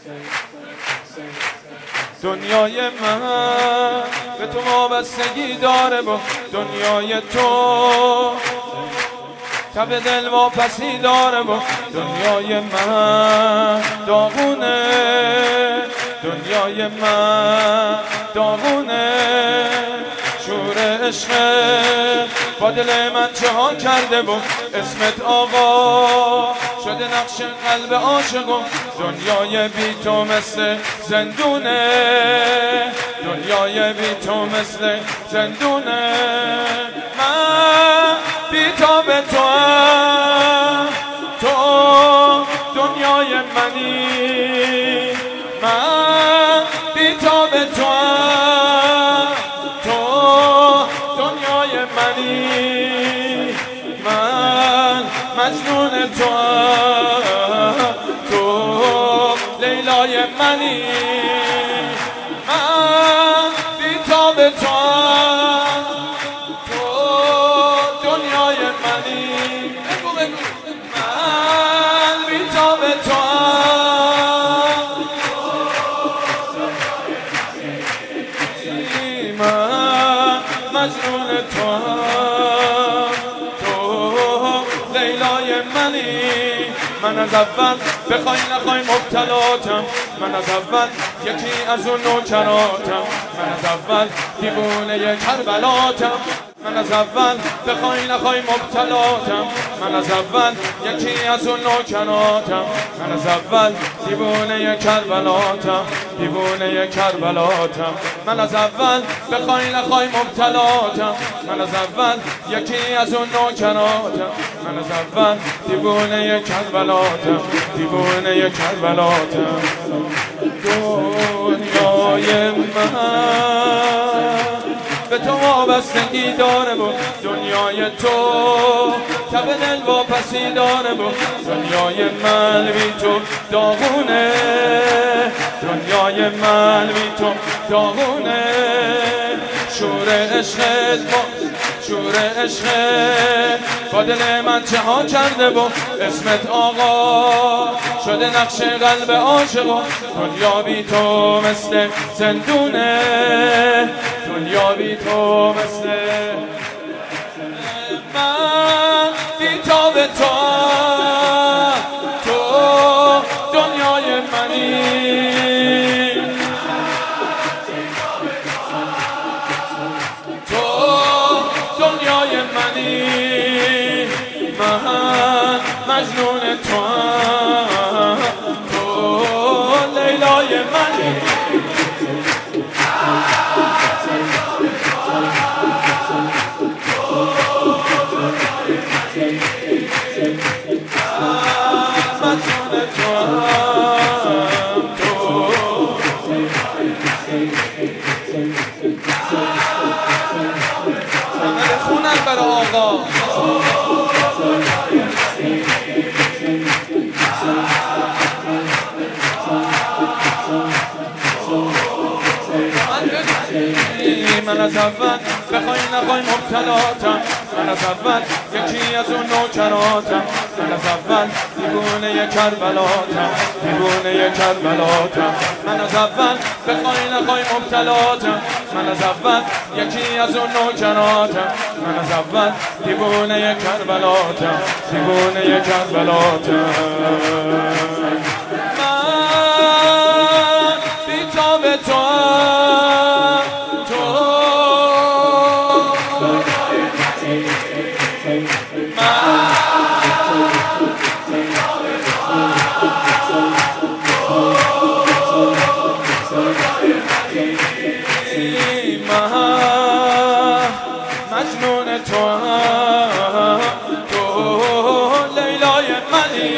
دنیای من به تو وابستگی داره با دنیای تو تب دل واپسی داره با دنیای من داغونه دنیای من داغونه شور عشق با دل من چه ها کرده و اسمت آقا شده نقش قلب عاشقم دنیای بی تو مثل زندونه دنیای بی تو مثل زندونه من بی تو به تو هم تو دنیای منی من بی تو به تو هم تو دنیای منی من مجنون تو هم تو لیلای منی من بی تو به تو هم تو دنیای منی بگو بگو من بی تو به تو هم من مجنون تو هم تو لیلای منی من از اول بخوای نخوای مبتلاتم من از اول یکی از اون نوکراتم من از اول دیوونه کربلاتم من از اول بخوای نخوای مبتلاتم من از اول یکی از اون نوکراتم من از اول دیوونه کربلاتم دیوونه کربلاتم من از اول بخوای نخوای مبتلاتم من از اول یکی از اون نوکراتم من از اول دیوونه کربلاتم دیوونه کربلاتم دنیای من به تو وابستگی داره و دنیای تو تب دل واپسی داره و دنیای من بی تو داغونه دنیای من بی تو داغونه شور عشقت شور عشقت با دل من چه ها کرده و اسمت آقا شده نقش قلب عاشق دنیا بی تو مثل زندونه دنیا بی تو مثل من بی تو به تو تو دنیای منی تو دنیای منی من مجنون تو تو لیلای منی خونم برای آقا من از اول بخوای نخوای مبتلاتم من از اول یکی از اون نوکراتم من از اول دیوونه کربلاتم دیوونه کربلاتم من از اول بخوای نخوای مبتلاتم من از اول یکی از اون نوکراتم من از اول دیوونه کربلاتم دیوونه کربلاتم من بی تو به تو مجنون تو تو لیلای منی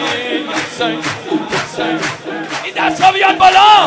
این دست ها بیاد بالا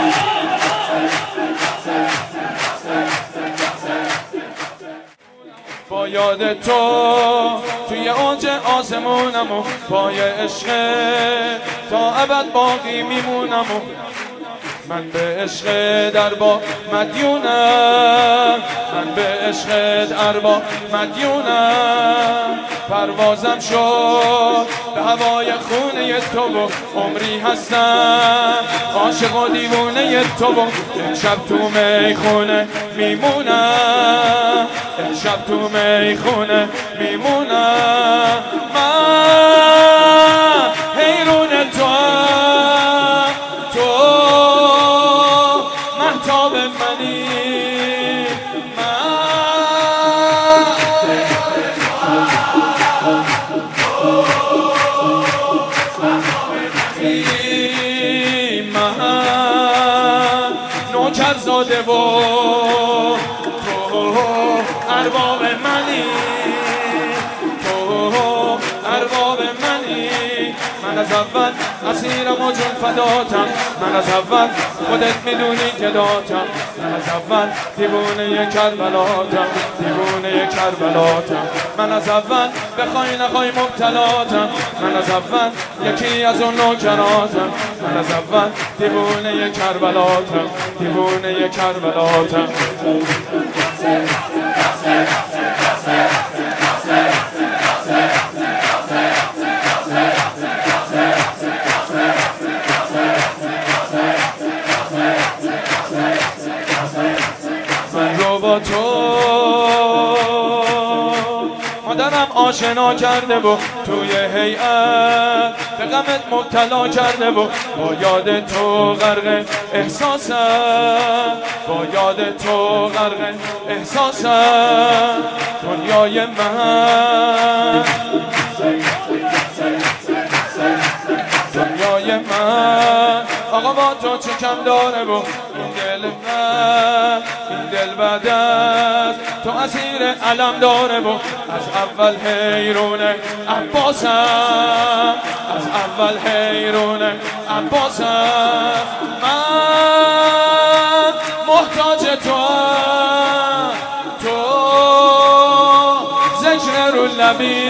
با یاد تو توی اوج آسمونم و پای عشق تا ابد باقی میمونم و من به عشق دربا مدیونم من به عشق دربا مدیونم پروازم شد به هوای خونه تو و عمری هستم عاشق و دیوونه تو و امشب تو میخونه میمونم امشب تو میخونه میمونم من حیرون تو مهتاب منی نوکر زاده و تو ارباب منی تو ارباب منی من از اول اسیرم و جون فداتم من از اول خودت میدونی که داتم من از اول دیوونه کربلاتم دیوونه کربلاتم من از اول بخوای نخوای مبتلاتم من از اول یکی از اون نوکراتم من از اول دیوونه کربلاتم دیوونه کربلاتم من رو با تو مادرم آشنا کرده و توی هیئت به غمت مبتلا کرده و با یاد تو غرق احساسم با یاد تو غرق احساسم دنیای من دنیای من آقا با تو چه کم داره و این دل من این دل بعد از تو اسیر علم داره و از اول حیرون عباسم از اول حیرون عباسم من محتاج تو ذکر رو لبی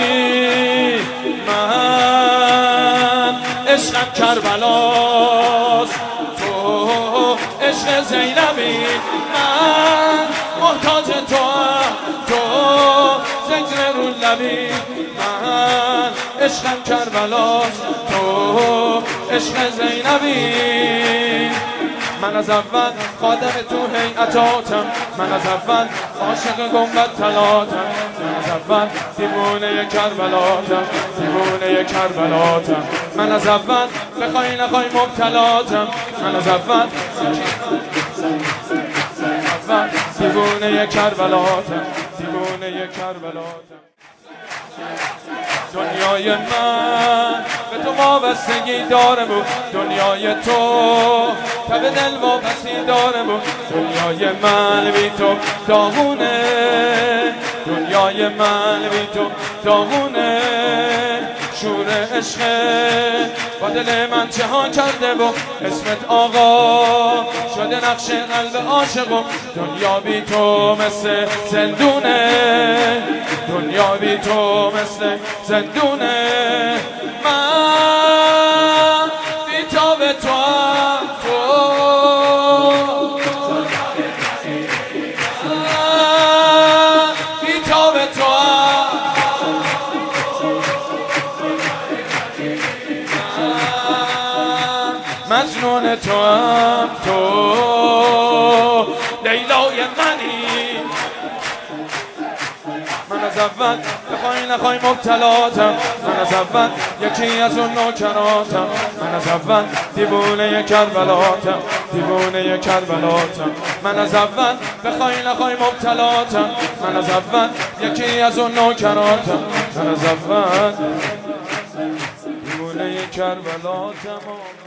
من عشقم کربلاست تو عشق زینبی من محتاج تو ذکر رو لبی من عشقم کربلاست تو عشق زینبی من از اول خادم تو هیئتاتم من از اول عاشق گنبد طلاتم من از اول دیوونه کربلاتم دیوونه کربلاتم من از اول بخوای نخوای مبتلاتم من از اول دیوونه کربلاتم دیوونه کربلاتم دنیای من به تو وابستگی داره بود دنیای تو تب دل وابستی داره بود دنیای من بی تو داغونه دنیای من بی تو داغونه شور عشق با دل من چه ها کرده و اسمت آقا شده نقش قلب عاشقم دنیا بی تو مثل زندونه دنیا بی تو مثل زندونه من بی تو به تو بی تو به تو مجنون تو هم تو لیلای منی من از اول بخوای نخوای مبتلاتم من از اول یکی از اون نوکراتم من از اول دیوونه کربلاتم دیوونه کربلاتم من از اول بخوای نخوای مبتلاتم من از اول یکی از اون نوکراتم من از اول دیوونه کربلاتم